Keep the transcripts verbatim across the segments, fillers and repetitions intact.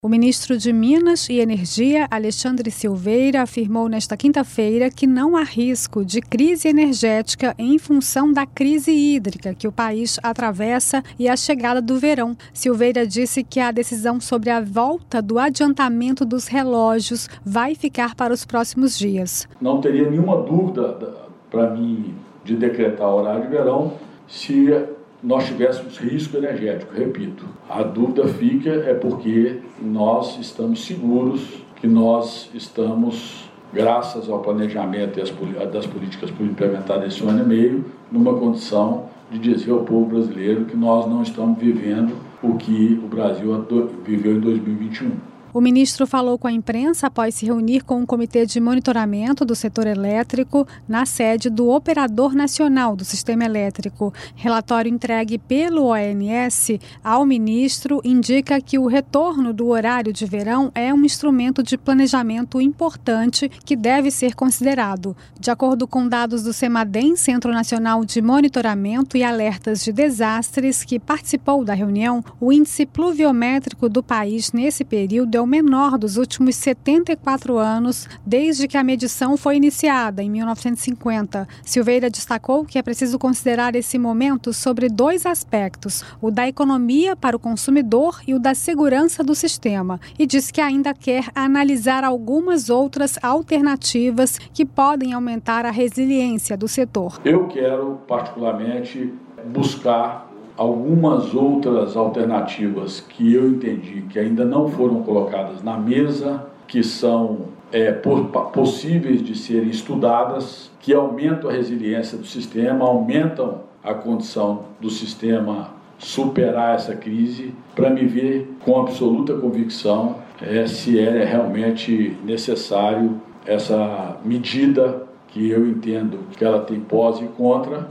O ministro de Minas e Energia, Alexandre Silveira, afirmou nesta quinta-feira que não há risco de crise energética em função da crise hídrica que o país atravessa e a chegada do verão. Silveira disse que a decisão sobre a volta do adiantamento dos relógios vai ficar para os próximos dias. Não teria nenhuma dúvida para mim de decretar horário de verão se nós tivéssemos risco energético. Repito, a dúvida fica é porque nós estamos seguros que nós estamos, graças ao planejamento e às, das políticas implementadas nesse ano e meio, numa condição de dizer ao povo brasileiro que nós não estamos vivendo o que o Brasil viveu em dois mil e vinte e um. O ministro falou com a imprensa após se reunir com o Comitê de Monitoramento do Setor Elétrico na sede do Operador Nacional do Sistema Elétrico. Relatório entregue pelo O N S ao ministro indica que o retorno do horário de verão é um instrumento de planejamento importante que deve ser considerado. De acordo com dados do CEMADEM, Centro Nacional de Monitoramento e Alertas de Desastres, que participou da reunião, o índice pluviométrico do país nesse período é o menor dos últimos setenta e quatro anos, desde que a medição foi iniciada, em mil novecentos e cinquenta. Silveira destacou que é preciso considerar esse momento sobre dois aspectos, o da economia para o consumidor e o da segurança do sistema, e disse que ainda quer analisar algumas outras alternativas que podem aumentar a resiliência do setor. Eu quero, particularmente, buscar algumas outras alternativas que eu entendi que ainda não foram colocadas na mesa, que são é, possíveis de serem estudadas, que aumentam a resiliência do sistema, aumentam a condição do sistema superar essa crise, para me ver com absoluta convicção é, se é realmente necessário essa medida que eu entendo que ela tem pós e contra,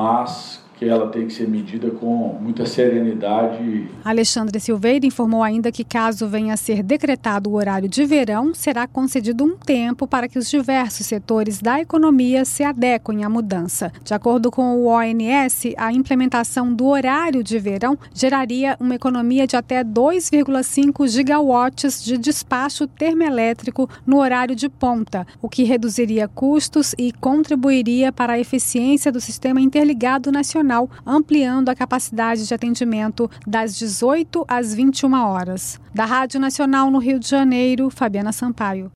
mas que ela tem que ser medida com muita serenidade. Alexandre Silveira informou ainda que, caso venha a ser decretado o horário de verão, será concedido um tempo para que os diversos setores da economia se adequem à mudança. De acordo com o O N S, a implementação do horário de verão geraria uma economia de até dois vírgula cinco gigawatts de despacho termoelétrico no horário de ponta, o que reduziria custos e contribuiria para a eficiência do sistema interligado nacional, ampliando a capacidade de atendimento das dezoito às vinte e uma horas. Da Rádio Nacional no Rio de Janeiro, Fabiana Sampaio.